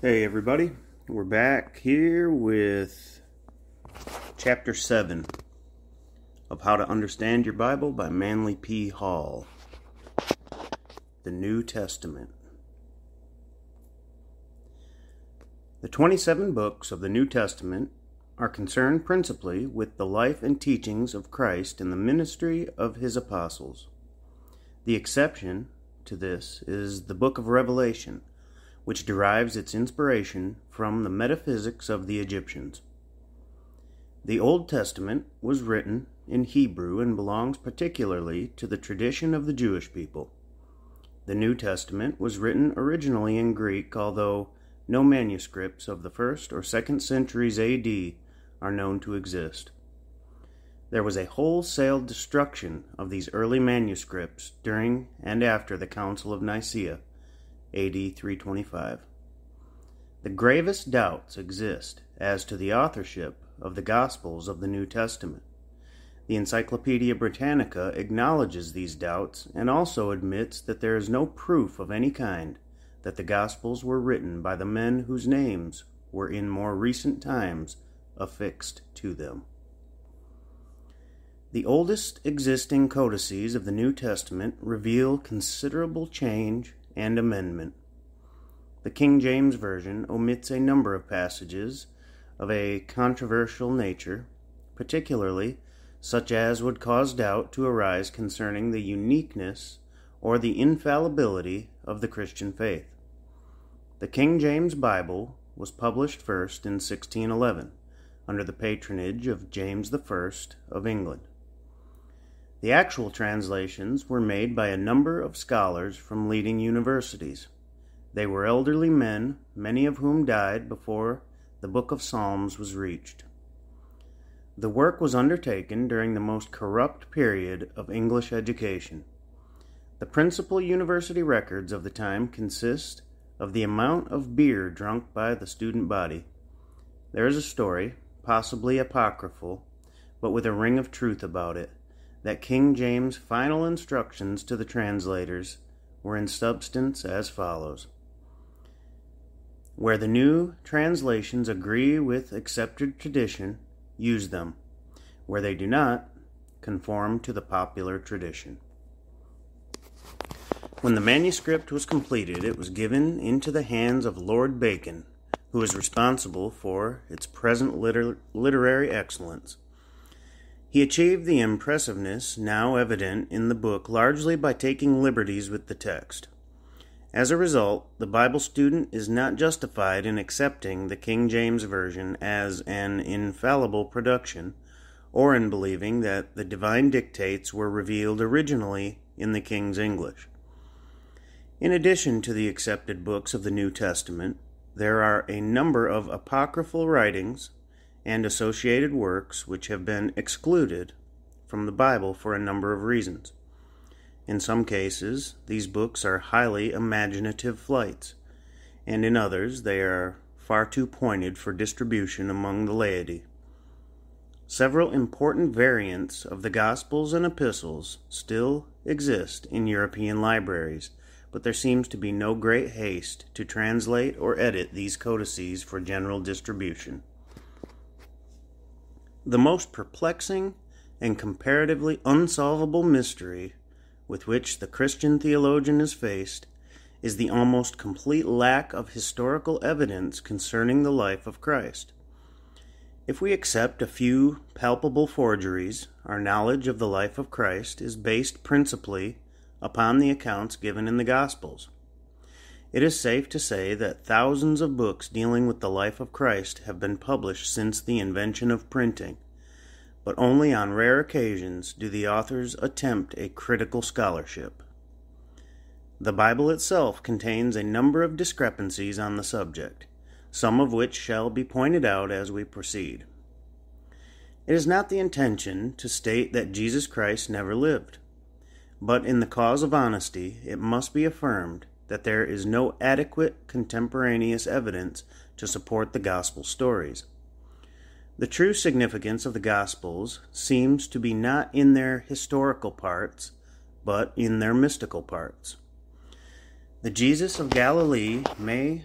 Hey everybody, we're back here with Chapter 7 of How to Understand Your Bible by Manly P. Hall. The New Testament. The 27 books of the New Testament are concerned principally with the life and teachings of Christ and the ministry of his apostles. The exception to this is the book of Revelation, which derives its inspiration from the metaphysics of the Egyptians. The Old Testament was written in Hebrew and belongs particularly to the tradition of the Jewish people. The New Testament was written originally in Greek, although no manuscripts of the 1st or 2nd centuries AD are known to exist. There was a wholesale destruction of these early manuscripts during and after the Council of Nicaea, AD 325. The gravest doubts exist as to the authorship of the Gospels of the New Testament. The Encyclopedia Britannica acknowledges these doubts and also admits that there is no proof of any kind that the Gospels were written by the men whose names were in more recent times affixed to them. The oldest existing codices of the New Testament reveal considerable change and amendment. The King James Version omits a number of passages of a controversial nature, particularly such as would cause doubt to arise concerning the uniqueness or the infallibility of the Christian faith. The King James Bible was published first in 1611 under the patronage of James I of England. The actual translations were made by a number of scholars from leading universities. They were elderly men, many of whom died before the Book of Psalms was reached. The work was undertaken during the most corrupt period of English education. The principal university records of the time consist of the amount of beer drunk by the student body. There is a story, possibly apocryphal, but with a ring of truth about it, that King James' final instructions to the translators were in substance as follows. Where the new translations agree with accepted tradition, use them. Where they do not, conform to the popular tradition. When the manuscript was completed, it was given into the hands of Lord Bacon, who is responsible for its present literary excellence. He achieved the impressiveness now evident in the book largely by taking liberties with the text. As a result, the Bible student is not justified in accepting the King James Version as an infallible production, or in believing that the divine dictates were revealed originally in the King's English. In addition to the accepted books of the New Testament, there are a number of apocryphal writings and associated works which have been excluded from the Bible for a number of reasons. In some cases, these books are highly imaginative flights, and in others they are far too pointed for distribution among the laity. Several important variants of the Gospels and Epistles still exist in European libraries, but there seems to be no great haste to translate or edit these codices for general distribution. The most perplexing and comparatively unsolvable mystery with which the Christian theologian is faced is the almost complete lack of historical evidence concerning the life of Christ. If we accept a few palpable forgeries, our knowledge of the life of Christ is based principally upon the accounts given in the Gospels. It is safe to say that thousands of books dealing with the life of Christ have been published since the invention of printing, but only on rare occasions do the authors attempt a critical scholarship. The Bible itself contains a number of discrepancies on the subject, some of which shall be pointed out as we proceed. It is not the intention to state that Jesus Christ never lived, but in the cause of honesty it must be affirmed that there is no adequate contemporaneous evidence to support the gospel stories. The true significance of the Gospels seems to be not in their historical parts, but in their mystical parts. The Jesus of Galilee may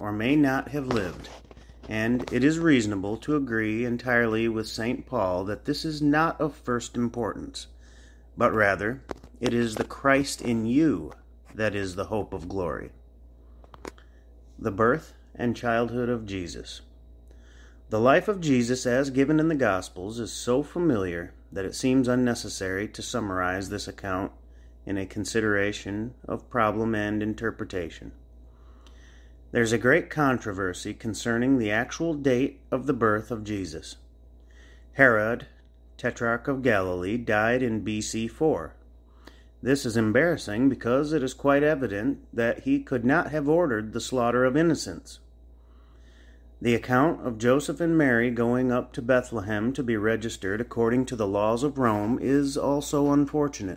or may not have lived, and it is reasonable to agree entirely with St. Paul that this is not of first importance, but rather it is the Christ in you that is the hope of glory. The birth and childhood of Jesus. The life of Jesus as given in the Gospels is so familiar that it seems unnecessary to summarize this account in a consideration of problem and interpretation. There's a great controversy concerning the actual date of the birth of Jesus. Herod, Tetrarch of Galilee, died in BC 4. This is embarrassing because it is quite evident that he could not have ordered the slaughter of innocents. The account of Joseph and Mary going up to Bethlehem to be registered according to the laws of Rome is also unfortunate.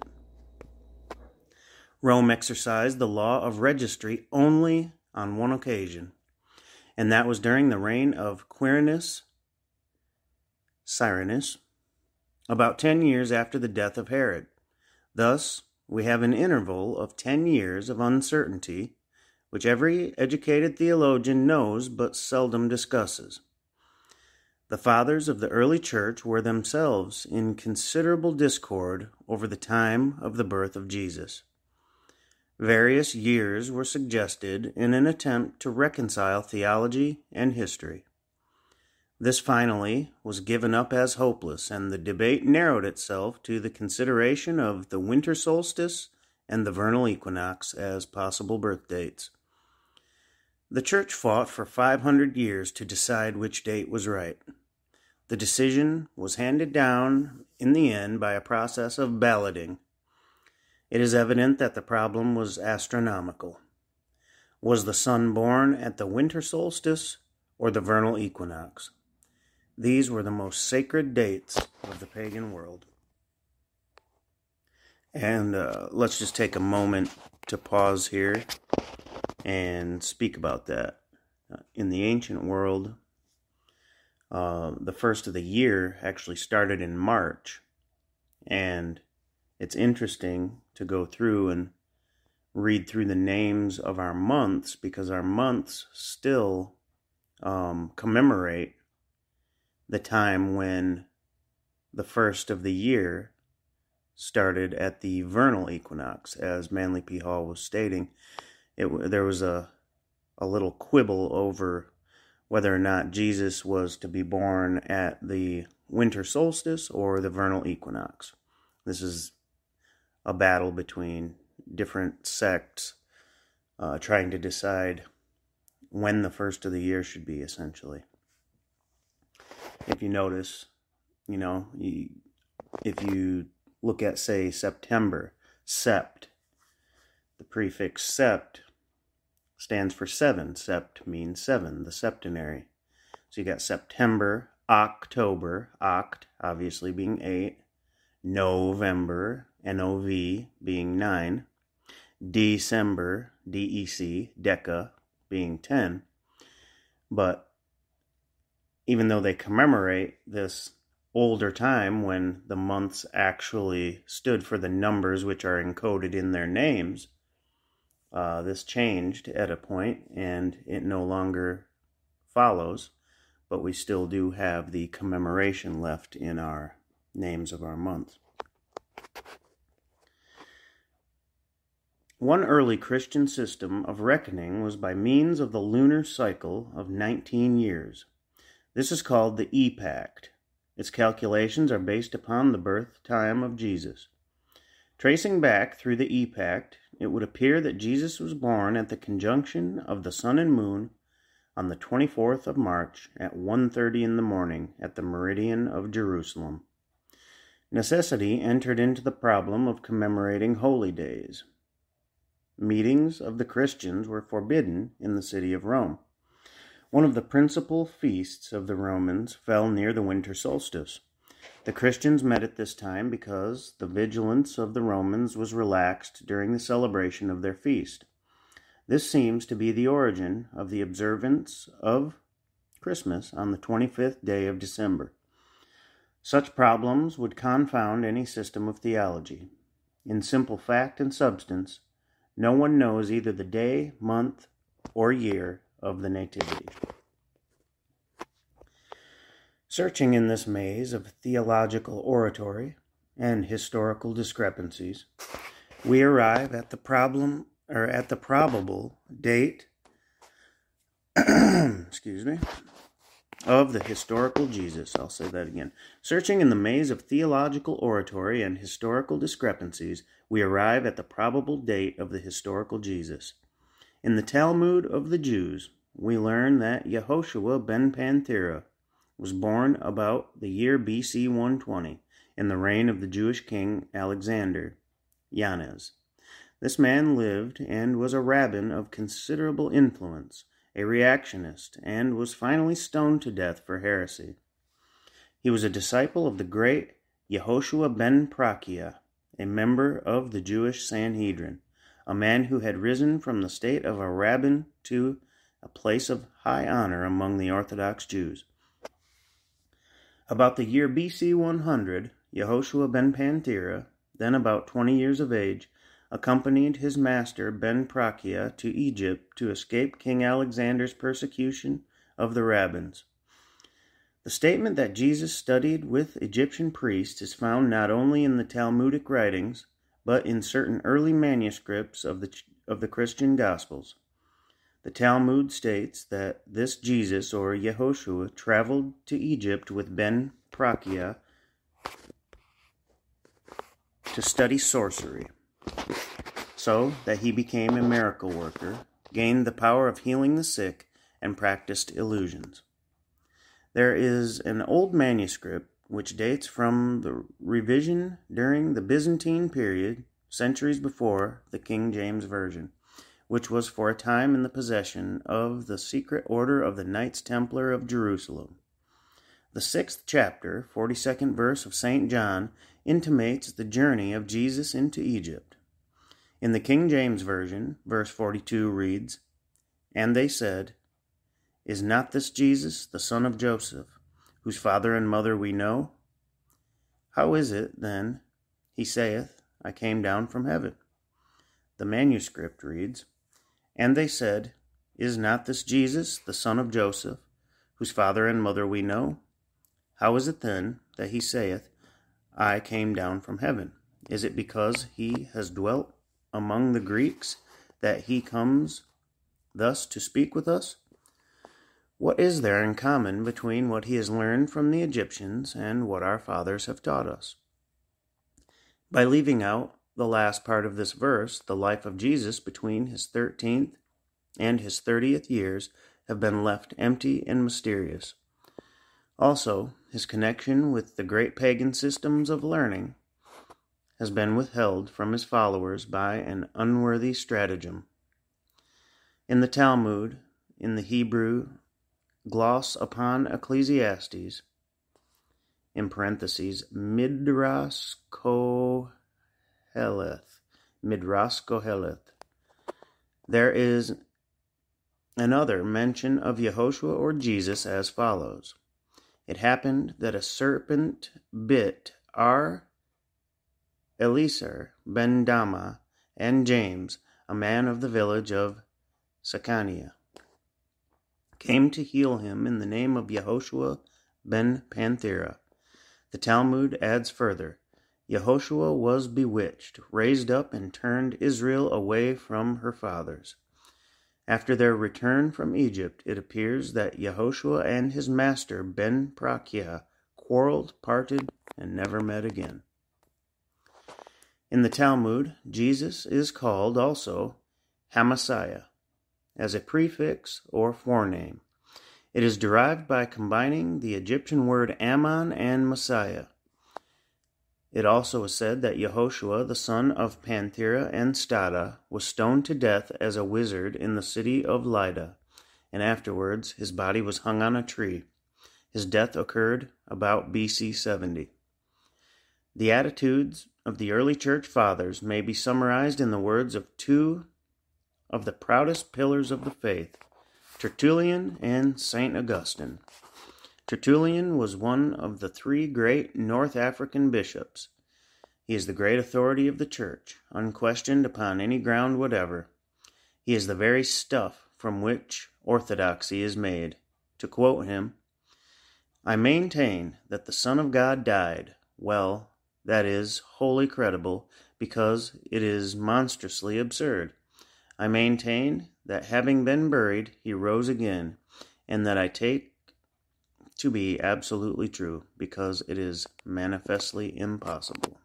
Rome exercised the law of registry only on one occasion, and that was during the reign of Quirinius Cyrenus, about 10 years after the death of Herod. Thus, we have an interval of 10 years of uncertainty, which every educated theologian knows but seldom discusses. The fathers of the early church were themselves in considerable discord over the time of the birth of Jesus. Various years were suggested in an attempt to reconcile theology and history. This finally was given up as hopeless, and the debate narrowed itself to the consideration of the winter solstice and the vernal equinox as possible birth dates. The Church fought for 500 years to decide which date was right. The decision was handed down in the end by a process of balloting. It is evident that the problem was astronomical. Was the sun born at the winter solstice or the vernal equinox? These were the most sacred dates of the pagan world. And let's just take a moment to pause here and speak about that. In the ancient world, the first of the year actually started in March, and it's interesting to go through and read through the names of our months, because our months still commemorate the time when the first of the year started at the vernal equinox. As Manly P. Hall was stating, there was a little quibble over whether or not Jesus was to be born at the winter solstice or the vernal equinox. This is a battle between different sects trying to decide when the first of the year should be, essentially. If you notice, if you look at, say, September, sept, the prefix sept stands for 7. Sept means 7, the septenary. So you got September, October, oct obviously being 8, November, Nov being 9, December, Dec, Deca being 10. But even though they commemorate this older time when the months actually stood for the numbers which are encoded in their names, this changed at a point, and it no longer follows, but we still do have the commemoration left in our names of our months. One early Christian system of reckoning was by means of the lunar cycle of 19 years. This is called the epact. Its calculations are based upon the birth time of Jesus. Tracing back through the epact, it would appear that Jesus was born at the conjunction of the sun and moon on the 24th of March at 1:30 in the morning at the meridian of Jerusalem. Necessity entered into the problem of commemorating holy days. Meetings of the Christians were forbidden in the city of Rome. One of the principal feasts of the Romans fell near the winter solstice. The Christians met at this time because the vigilance of the Romans was relaxed during the celebration of their feast. This seems to be the origin of the observance of Christmas on the 25th day of December. Such problems would confound any system of theology. In simple fact and substance, no one knows either the day, month, or year of the Nativity. Searching in this maze of theological oratory and historical discrepancies, we arrive at the probable date of the historical Jesus. I'll say that again. Searching in the maze of theological oratory and historical discrepancies, we arrive at the probable date of the historical Jesus. In the Talmud of the Jews, we learn that Yehoshua ben Panthera was born about the year BC 120 in the reign of the Jewish king Alexander Yanez. This man lived and was a rabbin of considerable influence, a reactionist, and was finally stoned to death for heresy. He was a disciple of the great Yehoshua ben Prachiah, a member of the Jewish Sanhedrin, a man who had risen from the state of a rabbin to a place of high honor among the Orthodox Jews. About the year BC 100, Yehoshua ben Panthera, then about 20 years of age, accompanied his master ben Prachiah to Egypt to escape King Alexander's persecution of the rabbins. The statement that Jesus studied with Egyptian priests is found not only in the Talmudic writings, but in certain early manuscripts of the Christian Gospels. The Talmud states that this Jesus, or Yehoshua, traveled to Egypt with ben Prachiah to study sorcery, so that he became a miracle worker, gained the power of healing the sick, and practiced illusions. There is an old manuscript which dates from the revision during the Byzantine period, centuries before the King James Version, which was for a time in the possession of the secret order of the Knights Templar of Jerusalem. The 6th chapter, 42nd verse of St. John, intimates the journey of Jesus into Egypt. In the King James Version, verse 42 reads, "And they said, Is not this Jesus, the son of Joseph, whose father and mother we know? How is it, then, he saith, I came down from heaven?" The manuscript reads, "And they said, Is not this Jesus, the son of Joseph, whose father and mother we know? How is it then that he saith, I came down from heaven? Is it because he has dwelt among the Greeks that he comes thus to speak with us? What is there in common between what he has learned from the Egyptians and what our fathers have taught us?" By leaving out the last part of this verse, the life of Jesus between his 13th and his 30th years have been left empty and mysterious. Also, his connection with the great pagan systems of learning has been withheld from his followers by an unworthy stratagem. In the Talmud, in the Hebrew gloss upon Ecclesiastes, in parentheses, Midrash Koheleth, there is another mention of Yehoshua or Jesus as follows. It happened that a serpent bit Eliezer ben Dama and James, a man of the village of Sychania, came to heal him in the name of Yehoshua ben Panthera. The Talmud adds further, Yehoshua was bewitched, raised up, and turned Israel away from her fathers. After their return from Egypt, it appears that Yehoshua and his master ben Prachiah quarreled, parted, and never met again. In the Talmud, Jesus is called also Hamasiah, as a prefix or forename. It is derived by combining the Egyptian word Ammon and Messiah. It also is said that Yehoshua, the son of Panthera and Stada, was stoned to death as a wizard in the city of Lydda, and afterwards his body was hung on a tree. His death occurred about BC 70. The attitudes of the early church fathers may be summarized in the words of two of the proudest pillars of the faith, Tertullian and St. Augustine. Tertullian was one of the three great North African bishops. He is the great authority of the Church, unquestioned upon any ground whatever. He is the very stuff from which orthodoxy is made. To quote him, "I maintain that the Son of God died. Well, that is wholly credible, because it is monstrously absurd. I maintain that having been buried, he rose again, and that I take to be absolutely true, because it is manifestly impossible."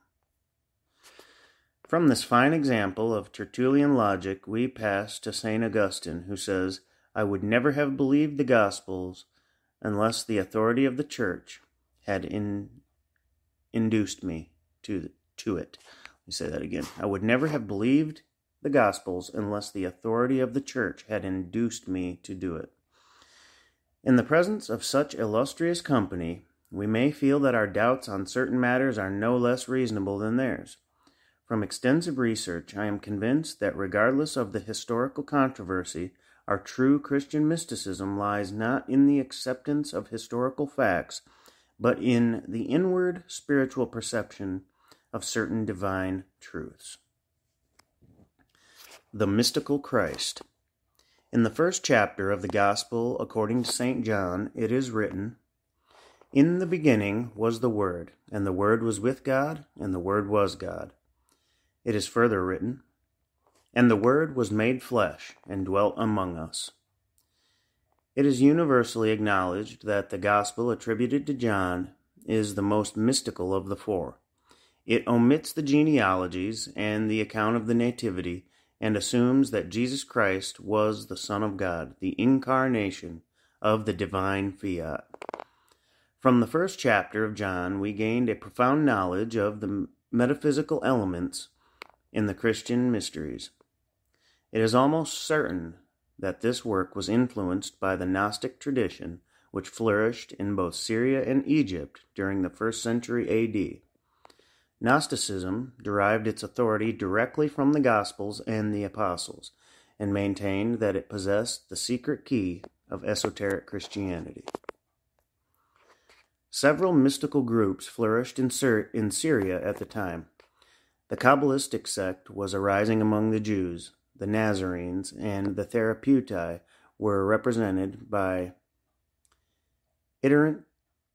From this fine example of Tertullian logic, we pass to St. Augustine, who says, "I would never have believed the Gospels unless the authority of the Church had induced me to it." Let me say that again. "I would never have believed the Gospels unless the authority of the Church had induced me to do it." In the presence of such illustrious company, we may feel that our doubts on certain matters are no less reasonable than theirs. From extensive research, I am convinced that regardless of the historical controversy, our true Christian mysticism lies not in the acceptance of historical facts, but in the inward spiritual perception of certain divine truths. The mystical Christ. In the first chapter of the Gospel according to St. John, it is written, "In the beginning was the Word, and the Word was with God, and the Word was God." It is further written, "And the Word was made flesh, and dwelt among us." It is universally acknowledged that the Gospel attributed to John is the most mystical of the four. It omits the genealogies and the account of the Nativity, and assumes that Jesus Christ was the Son of God, the incarnation of the divine fiat. From the first chapter of John, we gained a profound knowledge of the metaphysical elements in the Christian mysteries. It is almost certain that this work was influenced by the Gnostic tradition, which flourished in both Syria and Egypt during the 1st century A.D. Gnosticism derived its authority directly from the Gospels and the Apostles, and maintained that it possessed the secret key of esoteric Christianity. Several mystical groups flourished in Syria at the time. The Kabbalistic sect was arising among the Jews. The Nazarenes and the Therapeutai were represented by itinerant,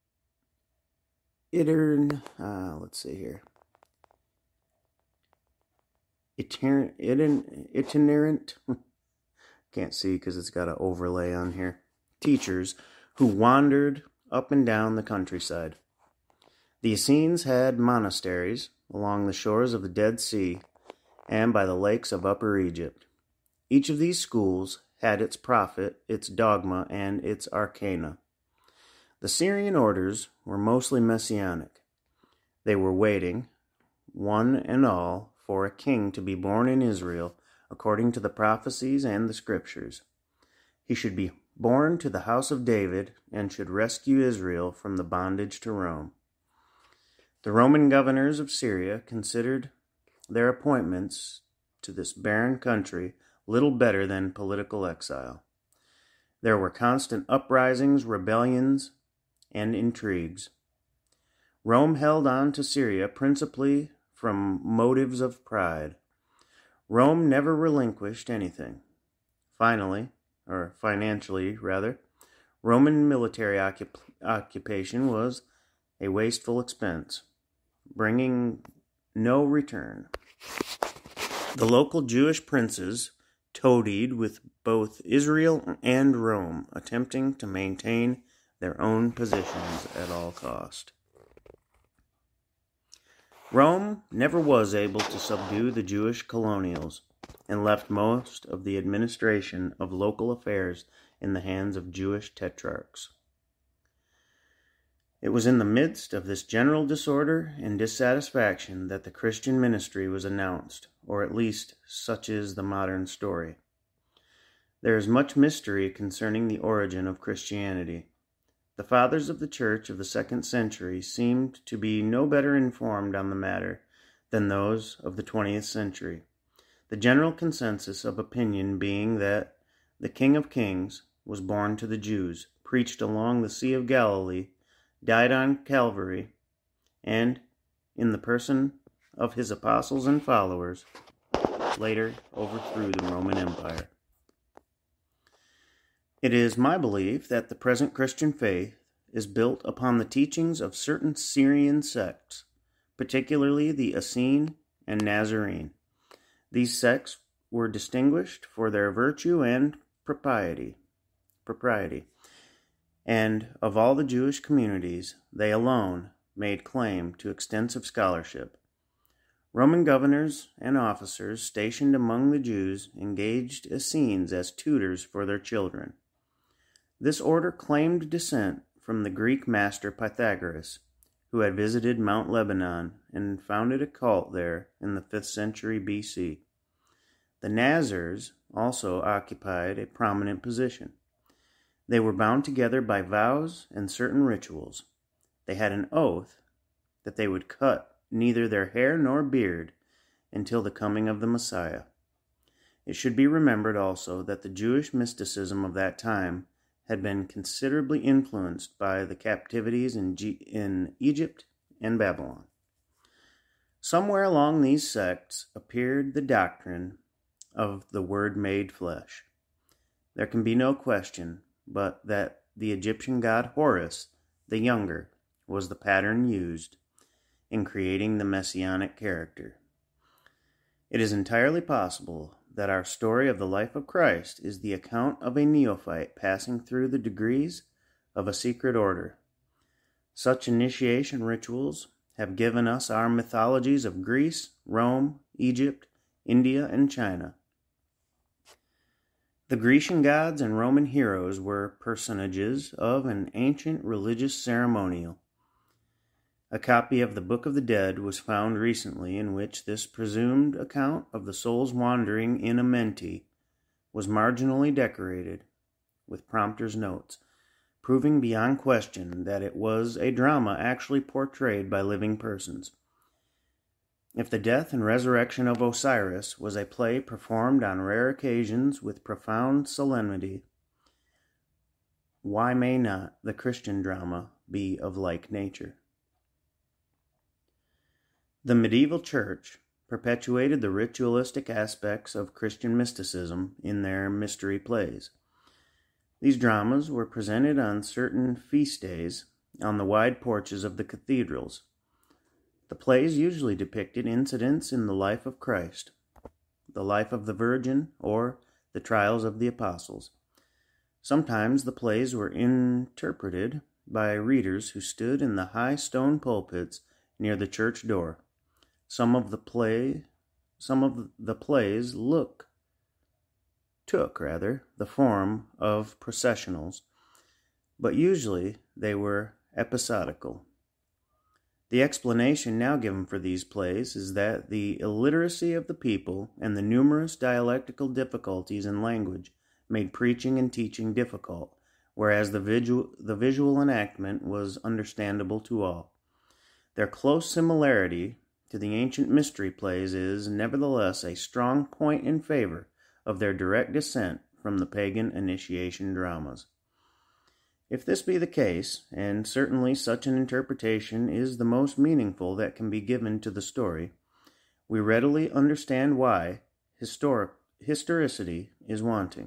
can't see because it's got an overlay on here, teachers who wandered up and down the countryside. The Essenes had monasteries along the shores of the Dead Sea and by the lakes of Upper Egypt. Each of these schools had its prophet, its dogma, and its arcana. The Syrian orders were mostly messianic. They were waiting, one and all, for a king to be born in Israel according to the prophecies and the scriptures. He should be born to the house of David and should rescue Israel from the bondage to Rome. The Roman governors of Syria considered their appointments to this barren country little better than political exile. There were constant uprisings, rebellions, and intrigues. Rome held on to Syria principally from motives of pride. Rome never relinquished anything. Financially, Roman military occupation was a wasteful expense, bringing no return. The local Jewish princes toadied with both Israel and Rome, attempting to maintain their own positions at all cost. Rome never was able to subdue the Jewish colonials and left most of the administration of local affairs in the hands of Jewish tetrarchs. It was in the midst of this general disorder and dissatisfaction that the Christian ministry was announced, or at least such is the modern story. There is much mystery concerning the origin of Christianity. The fathers of the Church of the 2nd century seemed to be no better informed on the matter than those of the 20th century, the general consensus of opinion being that the King of Kings was born to the Jews, preached along the Sea of Galilee, died on Calvary, and, in the person of his apostles and followers, later overthrew the Roman Empire. It is my belief that the present Christian faith is built upon the teachings of certain Syrian sects, particularly the Essene and Nazarene. These sects were distinguished for their virtue and propriety, and of all the Jewish communities, they alone made claim to extensive scholarship. Roman governors and officers stationed among the Jews engaged Essenes as tutors for their children. This order claimed descent from the Greek master Pythagoras, who had visited Mount Lebanon and founded a cult there in the 5th century BC. The Nazars also occupied a prominent position. They were bound together by vows and certain rituals. They had an oath that they would cut neither their hair nor beard until the coming of the Messiah. It should be remembered also that the Jewish mysticism of that time had been considerably influenced by the captivities in Egypt and Babylon. Somewhere along these sects appeared the doctrine of the Word made flesh. There can be no question but that the Egyptian god Horus the Younger was the pattern used in creating the messianic character. It is entirely possible that our story of the life of Christ is the account of a neophyte passing through the degrees of a secret order. Such initiation rituals have given us our mythologies of Greece, Rome, Egypt, India, and China. The Grecian gods and Roman heroes were personages of an ancient religious ceremonial. A copy of the Book of the Dead was found recently in which this presumed account of the soul's wandering in Amenti was marginally decorated with prompter's notes, proving beyond question that it was a drama actually portrayed by living persons. If the death and resurrection of Osiris was a play performed on rare occasions with profound solemnity, why may not the Christian drama be of like nature? The medieval church perpetuated the ritualistic aspects of Christian mysticism in their mystery plays. These dramas were presented on certain feast days on the wide porches of the cathedrals. The plays usually depicted incidents in the life of Christ, the life of the Virgin, or the trials of the apostles. Sometimes the plays were interpreted by readers who stood in the high stone pulpits near the church door. Some of the plays took the form of processionals, but usually they were episodical. The explanation now given for these plays is that the illiteracy of the people and the numerous dialectical difficulties in language made preaching and teaching difficult, whereas the visual enactment was understandable to all. Their close similarity to the ancient mystery plays is, nevertheless, a strong point in favor of their direct descent from the pagan initiation dramas. If this be the case, and certainly such an interpretation is the most meaningful that can be given to the story, we readily understand why historicity is wanting.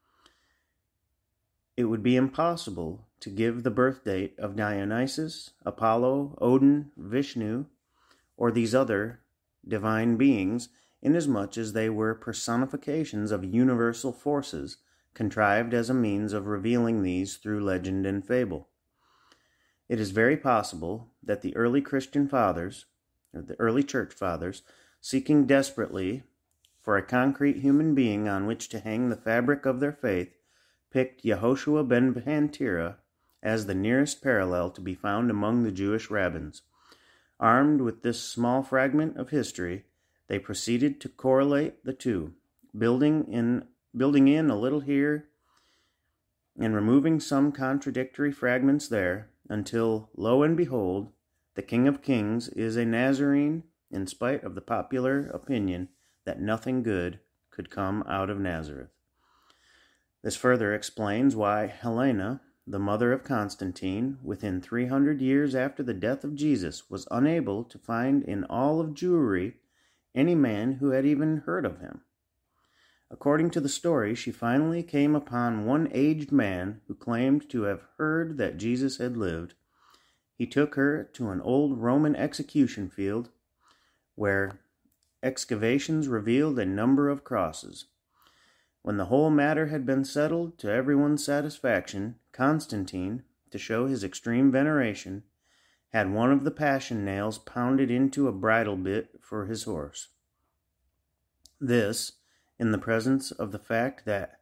It would be impossible to give the birth date of Dionysus, Apollo, Odin, Vishnu, or these other divine beings, inasmuch as they were personifications of universal forces, contrived as a means of revealing these through legend and fable. It is very possible that the early Christian fathers, or the early church fathers, seeking desperately for a concrete human being on which to hang the fabric of their faith, picked Yehoshua ben Pantira as the nearest parallel to be found among the Jewish rabbins. Armed with this small fragment of history, they proceeded to correlate the two, building in a little here and removing some contradictory fragments there, until, lo and behold, the King of Kings is a Nazarene, in spite of the popular opinion that nothing good could come out of Nazareth. This further explains why Helena, the mother of Constantine, within 300 years after the death of Jesus, was unable to find in all of Jewry any man who had even heard of him. According to the story, she finally came upon one aged man who claimed to have heard that Jesus had lived. He took her to an old Roman execution field where excavations revealed a number of crosses. When the whole matter had been settled to everyone's satisfaction, Constantine, to show his extreme veneration, had one of the passion nails pounded into a bridle bit for his horse. This, in the presence of the fact that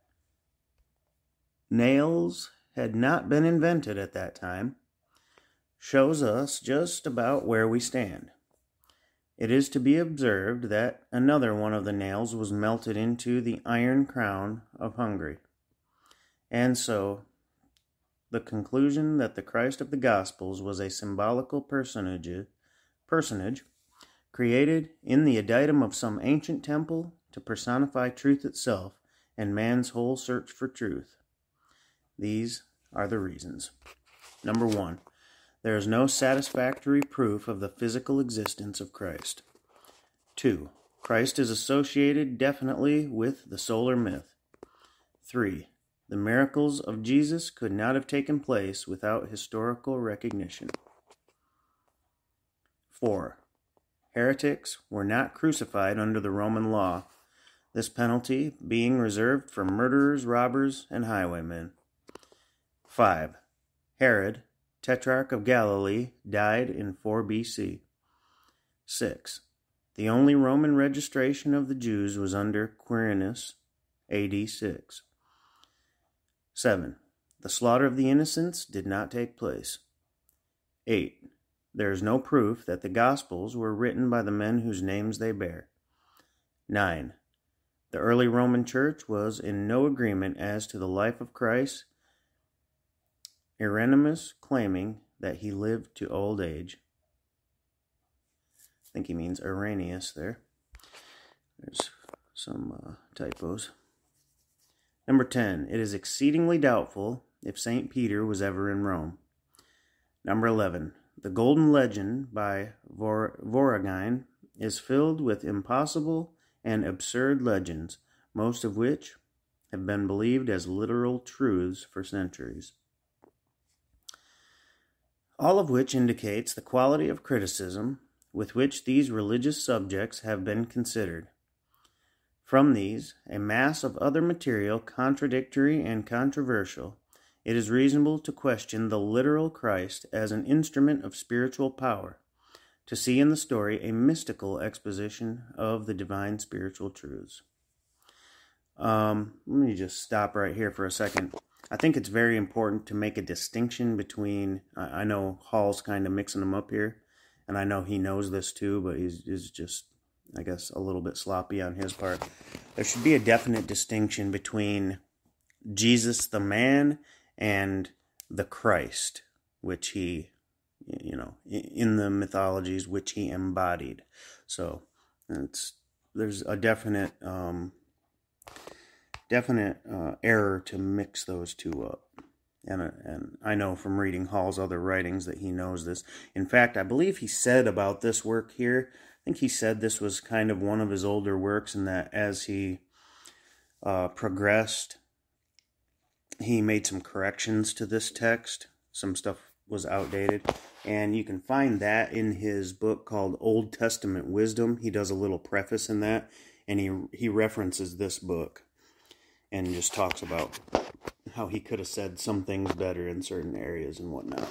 nails had not been invented at that time, shows us just about where we stand. It is to be observed that another one of the nails was melted into the Iron Crown of Hungary. And so, the conclusion that the Christ of the Gospels was a symbolical personage created in the adytum of some ancient temple to personify truth itself and man's whole search for truth. These are the reasons. Number 1. There is no satisfactory proof of the physical existence of Christ. 2. Christ is associated definitely with the solar myth. 3. The miracles of Jesus could not have taken place without historical recognition. 4. Heretics were not crucified under the Roman law, this penalty being reserved for murderers, robbers, and highwaymen. 5. Herod, Tetrarch of Galilee, died in 4 BC. 6. The only Roman registration of the Jews was under Quirinius, AD 6. 7. The slaughter of the innocents did not take place. 8. There is no proof that the Gospels were written by the men whose names they bear. 9. The early Roman Church was in no agreement as to the life of Christ, Irenaeus claiming that he lived to old age. I think he means Irenaeus there. There's some typos. Number 10. It is exceedingly doubtful if St. Peter was ever in Rome. Number 11. The Golden Legend by Voragine is filled with impossible and absurd legends, most of which have been believed as literal truths for centuries. All of which indicates the quality of criticism with which these religious subjects have been considered. From these, a mass of other material contradictory and controversial, it is reasonable to question the literal Christ as an instrument of spiritual power, to see in the story a mystical exposition of the divine spiritual truths. Let me just stop right here for a second. I think it's very important to make a distinction between, I know Hall's kind of mixing them up here, and I know he knows this too, but he's just, I guess, a little bit sloppy on his part. There should be a definite distinction between Jesus the man and the Christ, which he, in the mythologies, which he embodied. So there's a definite error to mix those two up. And I know from reading Hall's other writings that he knows this. In fact, I believe he said about this work here, I think he said this was kind of one of his older works, and that as he progressed, he made some corrections to this text. Some stuff was outdated. And you can find that in his book called Old Testament Wisdom. He does a little preface in that, and he references this book and just talks about how he could have said some things better in certain areas and whatnot.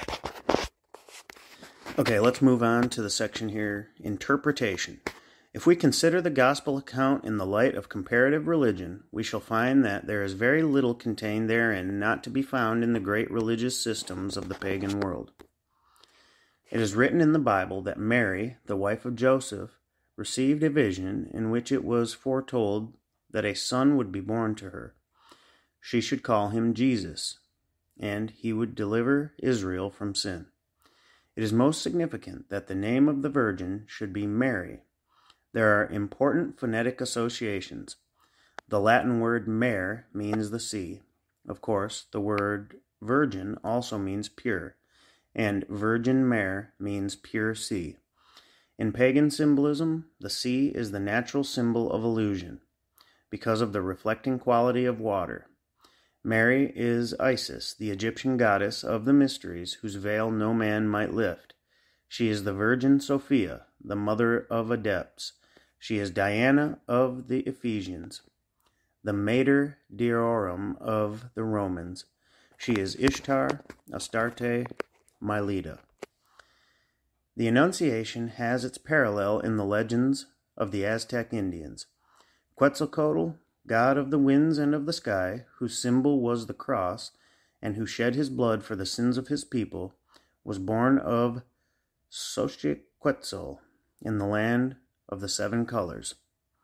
Okay, let's move on to the section here, interpretation. If we consider the gospel account in the light of comparative religion, we shall find that there is very little contained therein not to be found in the great religious systems of the pagan world. It is written in the Bible that Mary, the wife of Joseph, received a vision in which it was foretold that a son would be born to her. She should call him Jesus, and he would deliver Israel from sin. It is most significant that the name of the Virgin should be Mary. There are important phonetic associations. The Latin word mare means the sea. Of course, the word virgin also means pure, and Virgin Mare means pure sea. In pagan symbolism, the sea is the natural symbol of illusion. because of the reflecting quality of water. Mary is Isis, the Egyptian goddess of the mysteries, whose veil no man might lift. She is the Virgin Sophia, the mother of adepts. She is Diana of the Ephesians, the Mater Diorum of the Romans. She is Ishtar, Astarte, Mylitta. The Annunciation has its parallel in the legends of the Aztec Indians. Quetzalcoatl, god of the winds and of the sky, whose symbol was the cross, and who shed his blood for the sins of his people, was born of Xochiquetzal in the land of the seven colors.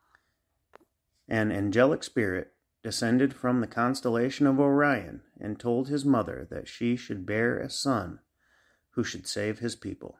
An angelic spirit descended from the constellation of Orion and told his mother that she should bear a son who should save his people.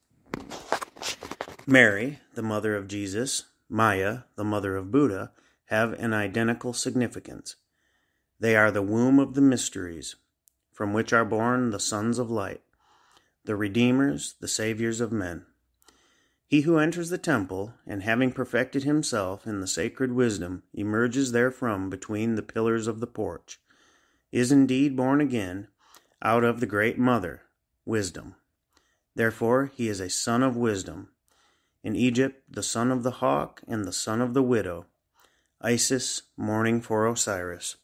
Mary, the mother of Jesus, Maya, the mother of Buddha, have an identical significance. They are the womb of the mysteries, from which are born the sons of light, the redeemers, the saviors of men. He who enters the temple, and having perfected himself in the sacred wisdom, emerges therefrom between the pillars of the porch, is indeed born again out of the great mother, wisdom. Therefore he is a son of wisdom. In Egypt, the son of the hawk and the son of the widow, Isis mourning for Osiris.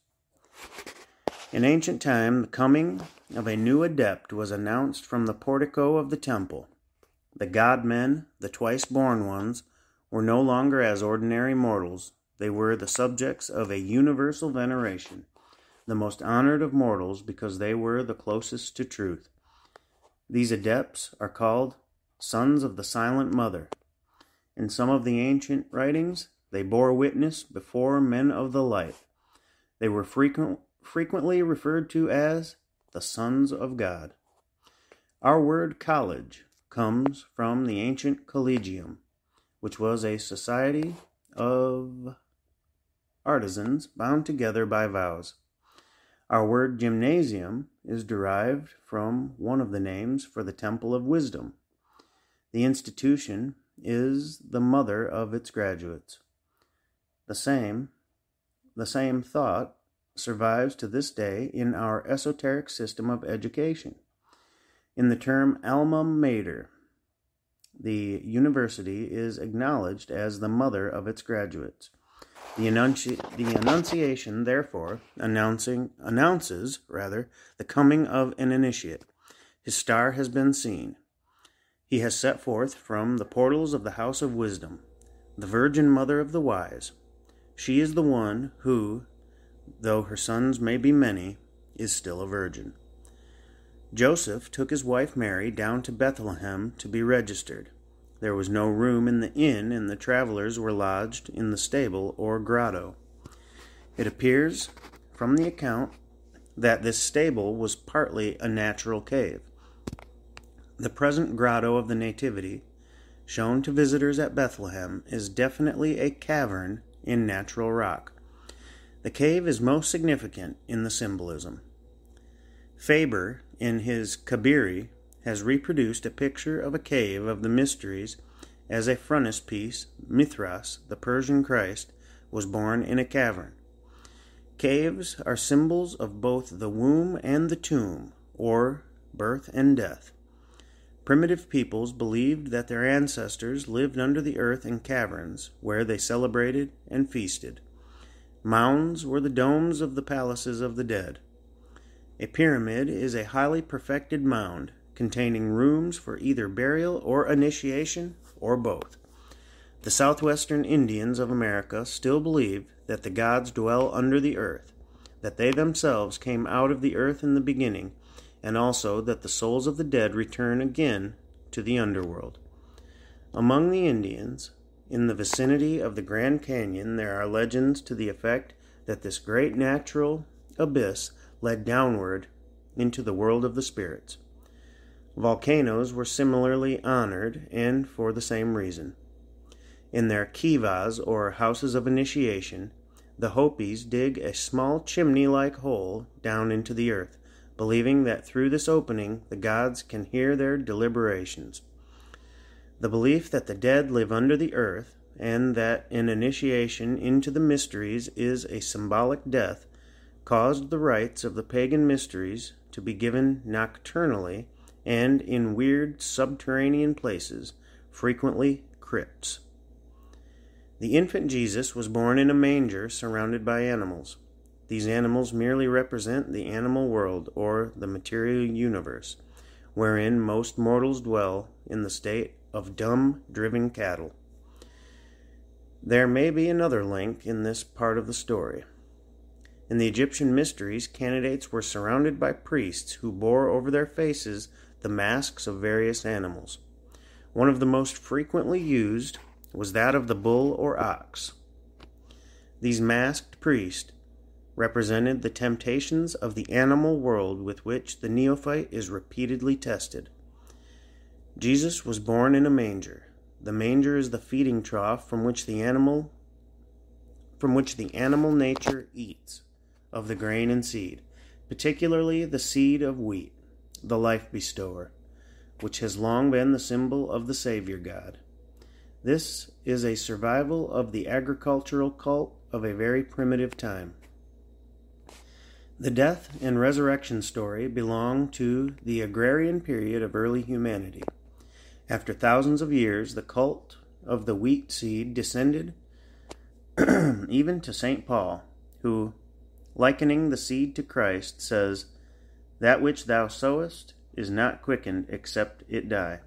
In ancient time, the coming of a new adept was announced from the portico of the temple. The god-men, the twice-born ones, were no longer as ordinary mortals. They were the subjects of a universal veneration, the most honored of mortals because they were the closest to truth. These adepts are called sons of the silent mother. In some of the ancient writings, they bore witness before men of the light. They were frequently referred to as the sons of God. Our word college comes from the ancient collegium, which was a society of artisans bound together by vows. Our word gymnasium is derived from one of the names for the Temple of Wisdom. The institution is the mother of its graduates. The same thought survives to this day in our esoteric system of education. In the term alma mater, the university is acknowledged as the mother of its graduates. The Annunciation, therefore, announces the coming of an initiate. His star has been seen. He has set forth from the portals of the house of wisdom, the virgin mother of the wise. She is the one who, though her sons may be many, is still a virgin. Joseph took his wife Mary down to Bethlehem to be registered. There was no room in the inn, and the travelers were lodged in the stable or grotto. It appears from the account that this stable was partly a natural cave. The present grotto of the Nativity, shown to visitors at Bethlehem, is definitely a cavern in natural rock. The cave is most significant in the symbolism. Faber, in his Kabiri, has reproduced a picture of a cave of the mysteries as a frontispiece. Mithras, the Persian Christ, was born in a cavern. Caves are symbols of both the womb and the tomb, or birth and death. Primitive peoples believed that their ancestors lived under the earth in caverns, where they celebrated and feasted. Mounds were the domes of the palaces of the dead. A pyramid is a highly perfected mound, containing rooms for either burial or initiation, or both. The southwestern Indians of America still believe that the gods dwell under the earth, that they themselves came out of the earth in the beginning, and also that the souls of the dead return again to the underworld. Among the Indians, in the vicinity of the Grand Canyon, there are legends to the effect that this great natural abyss led downward into the world of the spirits. Volcanoes were similarly honored, and for the same reason. In their kivas, or houses of initiation, the Hopis dig a small chimney-like hole down into the earth, believing that through this opening the gods can hear their deliberations. The belief that the dead live under the earth, and that an initiation into the mysteries is a symbolic death, caused the rites of the pagan mysteries to be given nocturnally and in weird subterranean places, frequently crypts. The infant Jesus was born in a manger surrounded by animals. These animals merely represent the animal world, or the material universe, wherein most mortals dwell in the state of dumb, driven cattle. There may be another link in this part of the story. In the Egyptian mysteries, candidates were surrounded by priests who bore over their faces the masks of various animals. One of the most frequently used was that of the bull or ox. These masked priests represented the temptations of the animal world with which the neophyte is repeatedly tested. Jesus was born in a manger. The manger is the feeding trough from which the animal nature eats of the grain and seed, particularly the seed of wheat, the life bestower, which has long been the symbol of the Savior God. This is a survival of the agricultural cult of a very primitive time. The death and resurrection story belong to the agrarian period of early humanity. After thousands of years, the cult of the wheat seed descended even to St. Paul, who, likening the seed to Christ, says, "That which thou sowest is not quickened except it die."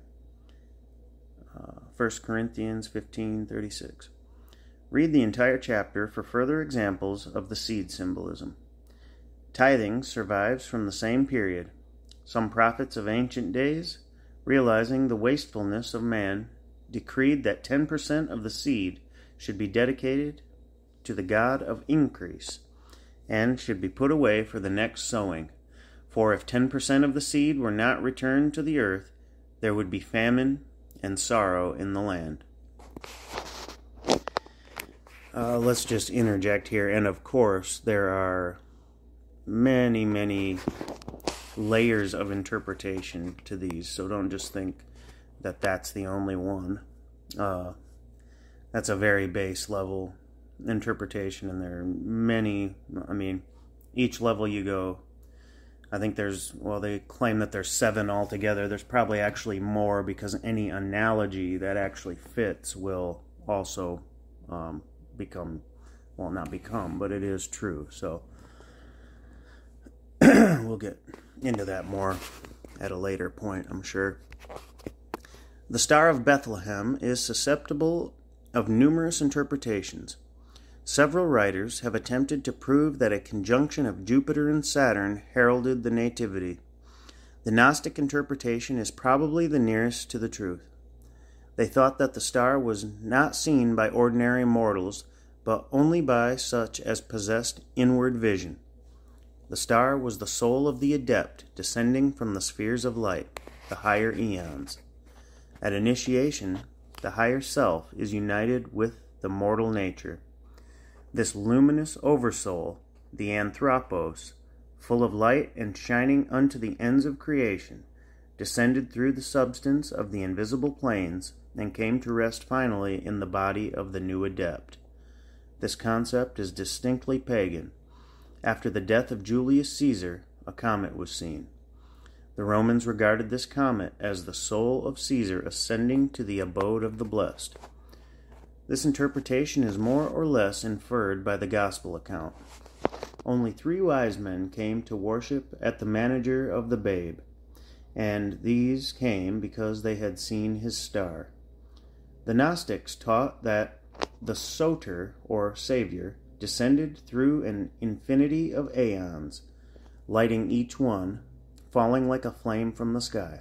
1 Corinthians 15:36. Read the entire chapter for further examples of the seed symbolism. Tithing survives from the same period. Some prophets of ancient days, realizing the wastefulness of man, decreed that 10% of the seed should be dedicated to the God of increase, and should be put away for the next sowing. For if 10% of the seed were not returned to the earth, there would be famine and sorrow in the land. Let's just interject here, and of course there are many layers of interpretation to these, so don't just think that that's the only one. That's a very base level interpretation, and there are many. Each level you go, I think they claim that there's 7 altogether. There's probably actually more, because any analogy that actually fits will also but it is true. So we'll get into that more at a later point, I'm sure. The Star of Bethlehem is susceptible of numerous interpretations. Several writers have attempted to prove that a conjunction of Jupiter and Saturn heralded the Nativity. The Gnostic interpretation is probably the nearest to the truth. They thought that the star was not seen by ordinary mortals, but only by such as possessed inward vision. The star was the soul of the adept descending from the spheres of light, the higher eons. At initiation, the higher self is united with the mortal nature. This luminous oversoul, the Anthropos, full of light and shining unto the ends of creation, descended through the substance of the invisible planes and came to rest finally in the body of the new adept. This concept is distinctly pagan. After the death of Julius Caesar, a comet was seen. The Romans regarded this comet as the soul of Caesar ascending to the abode of the blessed. This interpretation is more or less inferred by the Gospel account. Only 3 wise men came to worship at the manger of the babe, and these came because they had seen his star. The Gnostics taught that the Soter, or Savior, descended through an infinity of aeons, lighting each one, falling like a flame from the sky.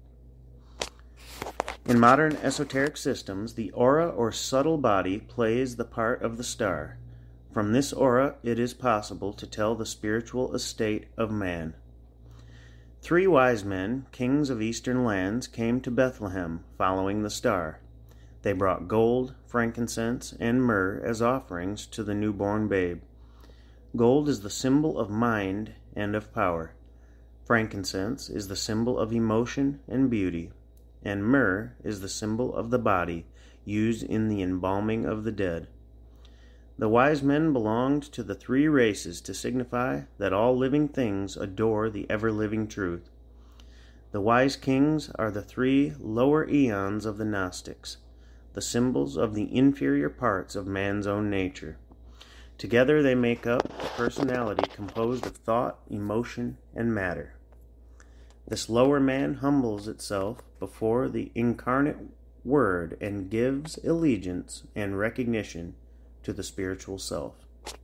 In modern esoteric systems, the aura or subtle body plays the part of the star. From this aura, it is possible to tell the spiritual estate of man. 3 wise men, kings of eastern lands, came to Bethlehem, following the star. They brought gold, frankincense, and myrrh as offerings to the newborn babe. Gold is the symbol of mind and of power. Frankincense is the symbol of emotion and beauty, and myrrh is the symbol of the body, used in the embalming of the dead. The wise men belonged to the three races to signify that all living things adore the ever-living truth. The wise kings are the three lower eons of the Gnostics, the symbols of the inferior parts of man's own nature. Together they make up a personality composed of thought, emotion, and matter. This lower man humbles itself before the incarnate Word and gives allegiance and recognition to the spiritual self.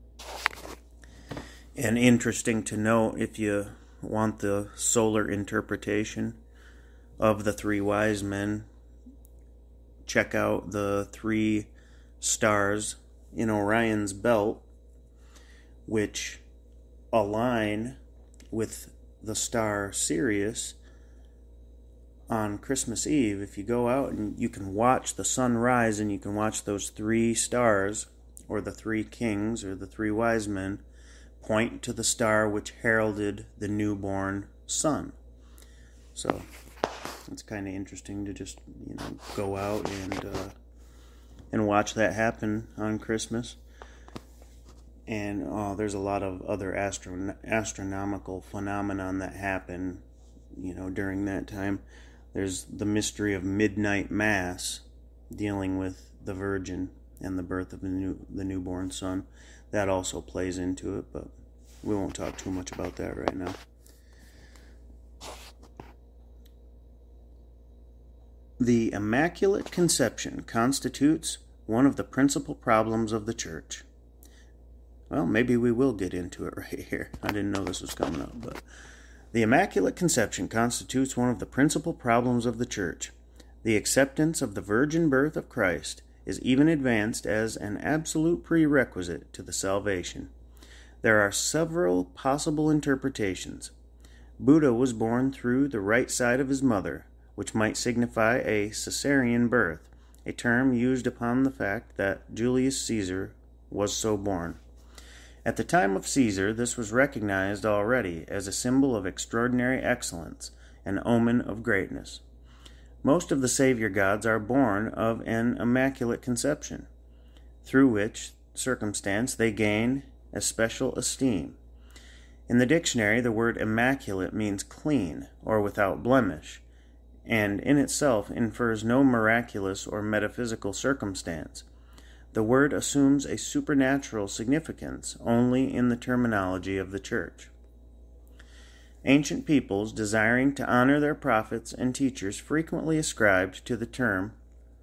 And interesting to note, if you want the solar interpretation of the three wise men, check out the three stars in Orion's belt, which align with the star Sirius on Christmas Eve. If you go out and you can watch the sun rise, and you can watch those three stars, or the three kings, or the three wise men, point to the star which heralded the newborn son. So it's kind of interesting to just go out and watch that happen on Christmas. And there's a lot of other astronomical phenomenon that happen, during that time. There's the mystery of midnight mass, dealing with the Virgin and the birth of the newborn son. That also plays into it, but we won't talk too much about that right now. The Immaculate Conception constitutes one of the principal problems of the Church. Well, maybe we will get into it right here. I didn't know this was coming up, but the Immaculate Conception constitutes one of the principal problems of the Church. The acceptance of the virgin birth of Christ is even advanced as an absolute prerequisite to the salvation. There are several possible interpretations. Buddha was born through the right side of his mother, which might signify a Caesarean birth, a term used upon the fact that Julius Caesar was so born. At the time of Caesar, this was recognized already as a symbol of extraordinary excellence, an omen of greatness. Most of the Savior gods are born of an immaculate conception, through which circumstance they gain a special esteem. In the dictionary, the word immaculate means clean or without blemish, and in itself infers no miraculous or metaphysical circumstance. The word assumes a supernatural significance only in the terminology of the Church. Ancient peoples, desiring to honor their prophets and teachers, frequently ascribed to the term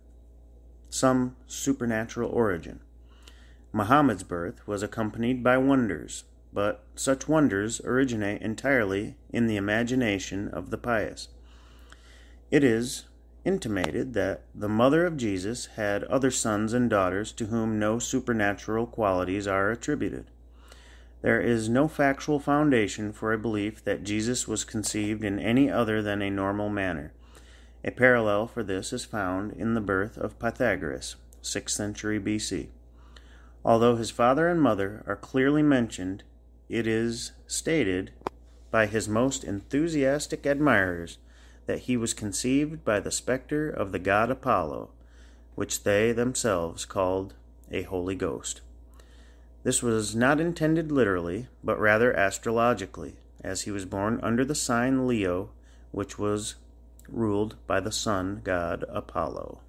some supernatural origin. Muhammad's birth was accompanied by wonders, but such wonders originate entirely in the imagination of the pious. It is intimated that the mother of Jesus had other sons and daughters to whom no supernatural qualities are attributed. There is no factual foundation for a belief that Jesus was conceived in any other than a normal manner. A parallel for this is found in the birth of Pythagoras, 6th century BC. Although his father and mother are clearly mentioned, it is stated by his most enthusiastic admirers that he was conceived by the specter of the god Apollo, which they themselves called a Holy Ghost. This was not intended literally, but rather astrologically, as he was born under the sign Leo, which was ruled by the sun god Apollo.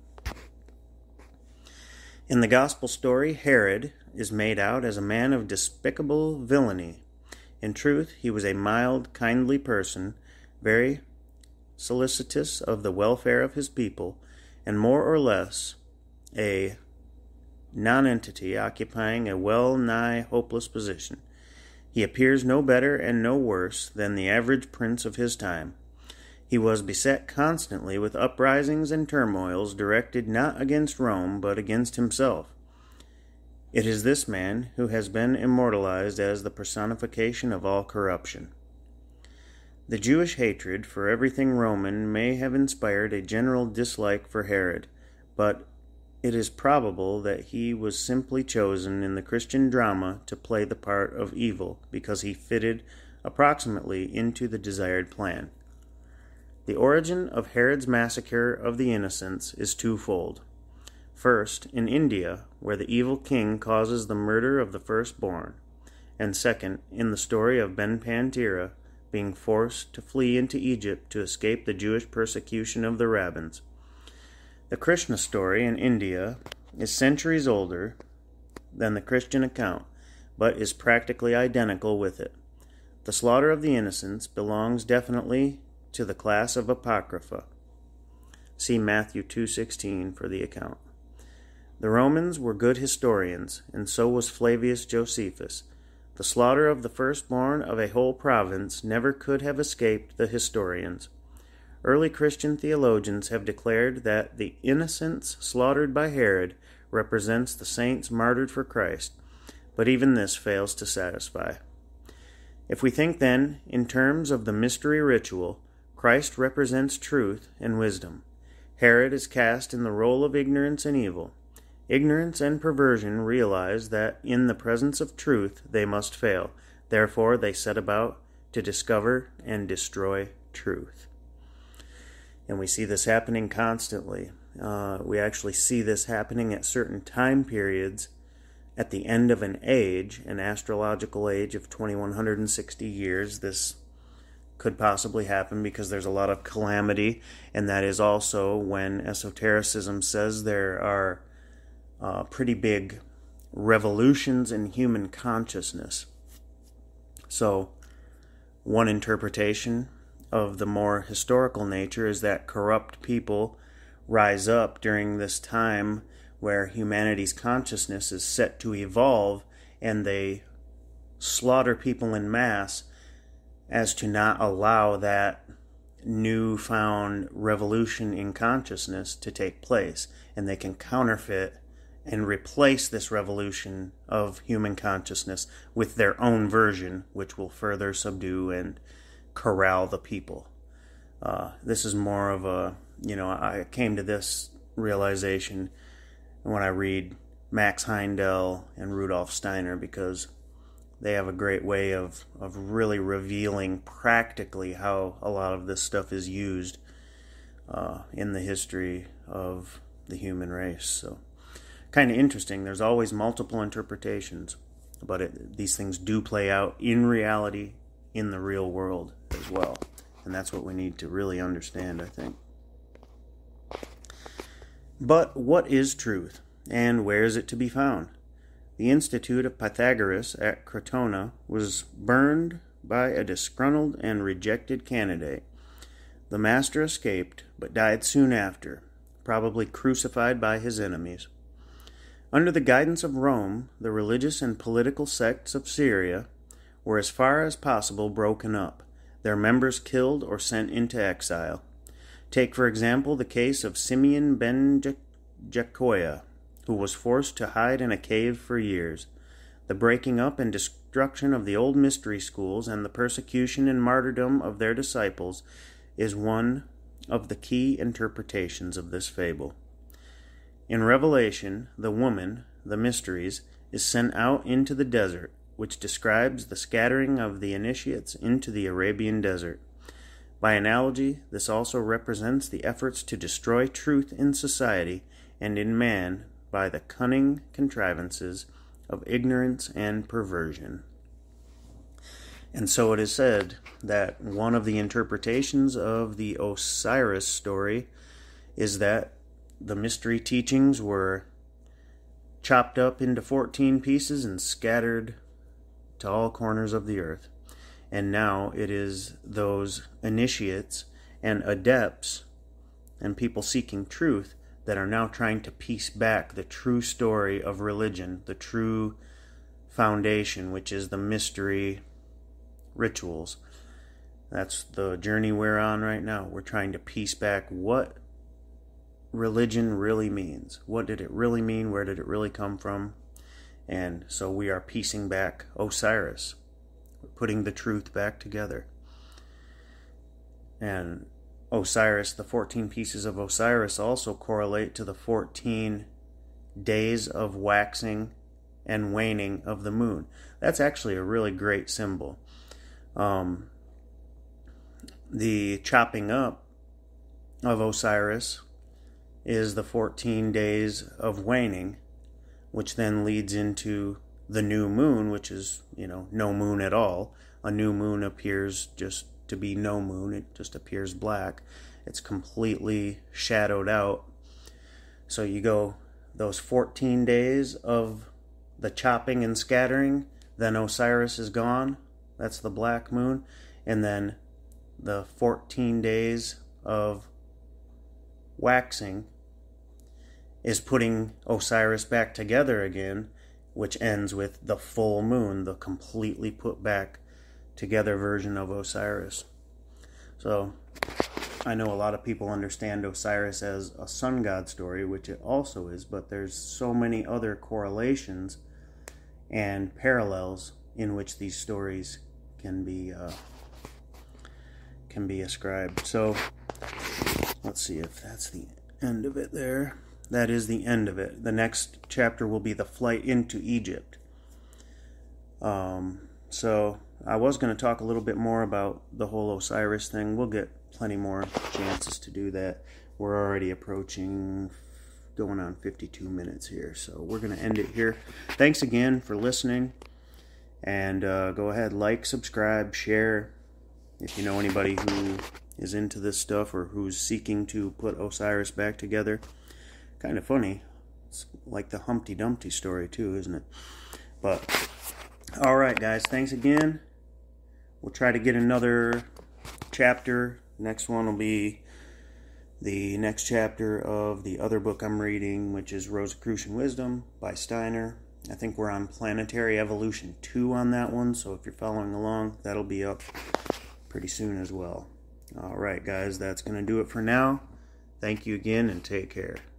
In the gospel story, Herod is made out as a man of despicable villainy. In truth, he was a mild, kindly person, very solicitous of the welfare of his people, and more or less a nonentity occupying a well-nigh hopeless position. He appears no better and no worse than the average prince of his time. He was beset constantly with uprisings and turmoils directed not against Rome, but against himself. It is this man who has been immortalized as the personification of all corruption. The Jewish hatred for everything Roman may have inspired a general dislike for Herod, but it is probable that he was simply chosen in the Christian drama to play the part of evil because he fitted approximately into the desired plan. The origin of Herod's massacre of the innocents is twofold. First, in India, where the evil king causes the murder of the firstborn, and second, in the story of Ben-Pantira being forced to flee into Egypt to escape the Jewish persecution of the rabbins. The Krishna story in India is centuries older than the Christian account, but is practically identical with it. The slaughter of the innocents belongs definitely to the class of Apocrypha. See Matthew 2:16 for the account. The Romans were good historians, and so was Flavius Josephus. The slaughter of the firstborn of a whole province never could have escaped the historians. Early Christian theologians have declared that the innocents slaughtered by Herod represents the saints martyred for Christ, but even this fails to satisfy. If we think then in terms of the mystery ritual, Christ represents truth and wisdom. Herod is cast in the role of ignorance and evil. Ignorance and perversion realize that in the presence of truth they must fail. Therefore they set about to discover and destroy truth. And we see this happening constantly. We actually see this happening at certain time periods at the end of an age, an astrological age of 2160 years. This could possibly happen because there's a lot of calamity, and that is also when esotericism says there are pretty big revolutions in human consciousness. So, one interpretation of the more historical nature is that corrupt people rise up during this time where humanity's consciousness is set to evolve, and they slaughter people in mass as to not allow that newfound revolution in consciousness to take place, and they can counterfeit and replace this revolution of human consciousness with their own version, which will further subdue and corral the people. This is more of a, I came to this realization when I read Max Heindel and Rudolf Steiner, because they have a great way of really revealing practically how a lot of this stuff is used in the history of the human race. So, kind of interesting. There's always multiple interpretations, but these things do play out in reality in the real world as well. And that's what we need to really understand, I think. But what is truth, and where is it to be found? The Institute of Pythagoras at Crotona was burned by a disgruntled and rejected candidate. The master escaped, but died soon after, probably crucified by his enemies. Under the guidance of Rome, the religious and political sects of Syria were as far as possible broken up, their members killed or sent into exile. Take, for example, the case of Simeon ben Jacoya, who was forced to hide in a cave for years. The breaking up and destruction of the old mystery schools and the persecution and martyrdom of their disciples is one of the key interpretations of this fable. In Revelation, the woman, the mysteries, is sent out into the desert, which describes the scattering of the initiates into the Arabian desert. By analogy, this also represents the efforts to destroy truth in society and in man by the cunning contrivances of ignorance and perversion. And so it is said that one of the interpretations of the Osiris story is that the mystery teachings were chopped up into 14 pieces and scattered to all corners of the earth. And now it is those initiates and adepts and people seeking truth that are now trying to piece back the true story of religion, the true foundation, which is the mystery rituals. That's the journey we're on right now. We're trying to piece back what religion really means. What did it really mean? Where did it really come from? And so we are piecing back Osiris. We're putting the truth back together. And Osiris, the 14 pieces of Osiris also correlate to the 14 days of waxing and waning of the moon. That's actually a really great symbol. The chopping up of Osiris is the 14 days of waning, which then leads into the new moon, which is, no moon at all. A new moon appears just to be no moon. It just appears black. It's completely shadowed out. So you go those 14 days of the chopping and scattering, then Osiris is gone. That's the black moon. And then the 14 days of waxing is putting Osiris back together again, which ends with the full moon, the completely put back together version of Osiris. So I know a lot of people understand Osiris as a sun god story, which it also is, but there's so many other correlations and parallels in which these stories can be ascribed. So let's see if that's the end of it there. That is the end of it. The next chapter will be the flight into Egypt. So I was going to talk a little bit more about the whole Osiris thing. We'll get plenty more chances to do that. We're already approaching going on 52 minutes here, so we're going to end it here. Thanks again for listening, and go ahead, like, subscribe, share if you know anybody who is into this stuff or who's seeking to put Osiris back together. Kind of funny. It's like the Humpty Dumpty story too, isn't it? But alright guys, thanks again. We'll try to get another chapter. Next one will be the next chapter of the other book I'm reading, which is Rosicrucian Wisdom by Steiner. I think we're on Planetary Evolution 2 on that one, so if you're following along, that'll be up pretty soon as well. Alright guys, that's going to do it for now. Thank you again and take care.